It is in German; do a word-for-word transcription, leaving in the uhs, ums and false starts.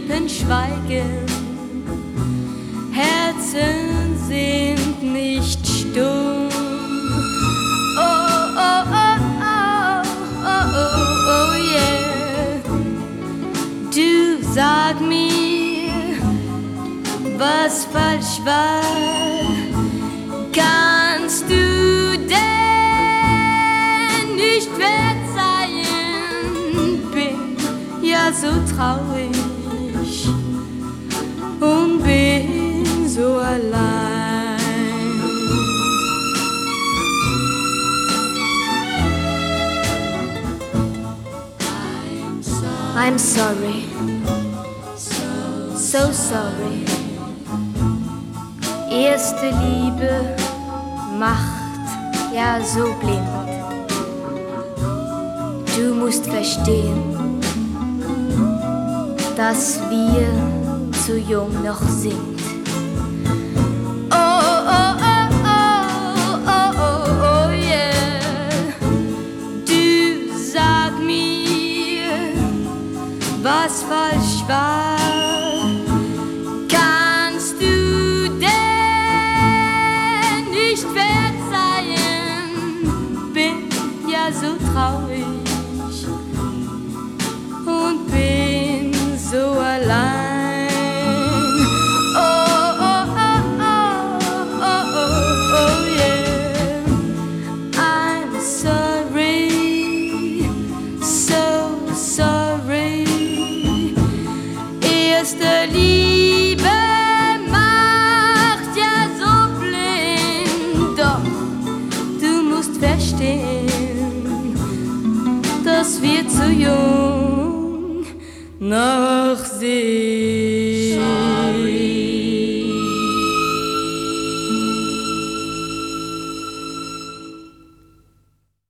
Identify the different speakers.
Speaker 1: Lippen schweigen, Herzen sind nicht stumm. Oh, oh, oh, oh, oh, oh, oh, yeah. Du sag mir, was falsch war, kannst du denn nicht verzeihen? Bin ja so traurig und bin so allein. I'm sorry, so sorry. Erste Liebe macht ja so blind. Du musst verstehen, dass wir zu jung noch sind. Oh, oh, oh, oh, oh, oh, oh, yeah. Du sag mir, was falsch war. Kannst du denn nicht verzeihen? Bin ja so traurig und bin so allein. Oh, oh, oh, oh, oh, oh, oh, yeah. I'm sorry, so sorry. Erste Liebe macht ja so blind, doch du musst verstehen, dass wir zu jung noch sind.